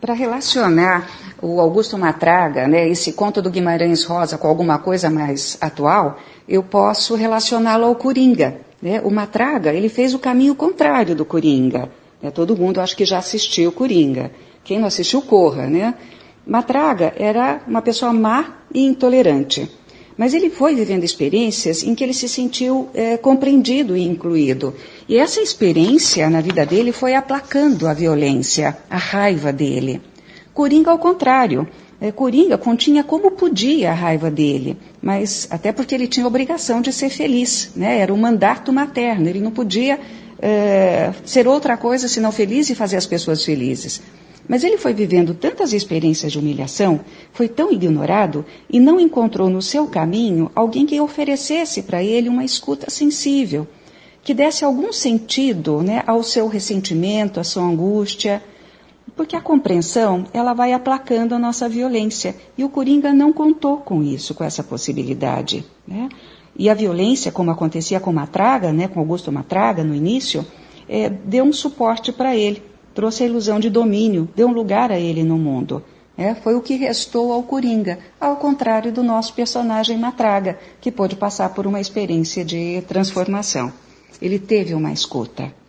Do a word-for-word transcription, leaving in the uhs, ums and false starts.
para relacionar o Augusto Matraga, né, esse conto do Guimarães Rosa com alguma coisa mais atual, eu posso relacioná-lo ao Coringa. Né? O Matraga, ele fez o caminho contrário do Coringa. Né? Todo mundo acho que já assistiu Coringa. Quem não assistiu, corra. Né? Matraga era uma pessoa má e intolerante. Mas ele foi vivendo experiências em que ele se sentiu é, compreendido e incluído. E essa experiência na vida dele foi aplacando a violência, a raiva dele. Coringa, ao contrário. É, Coringa continha como podia a raiva dele, mas até porque ele tinha a obrigação de ser feliz, né? Era um mandato materno, ele não podia é, ser outra coisa senão feliz e fazer as pessoas felizes. Mas ele foi vivendo tantas experiências de humilhação, foi tão ignorado e não encontrou no seu caminho alguém que oferecesse para ele uma escuta sensível, que desse algum sentido, né, ao seu ressentimento, à sua angústia, porque a compreensão ela vai aplacando a nossa violência e o Coringa não contou com isso, com essa possibilidade. Né? E a violência, como acontecia com Matraga, né, com Augusto Matraga no início, é, deu um suporte para ele. Trouxe a ilusão de domínio, deu um lugar a ele no mundo. É, foi o que restou ao Coringa, ao contrário do nosso personagem Matraga, que pôde passar por uma experiência de transformação. Ele teve uma escuta.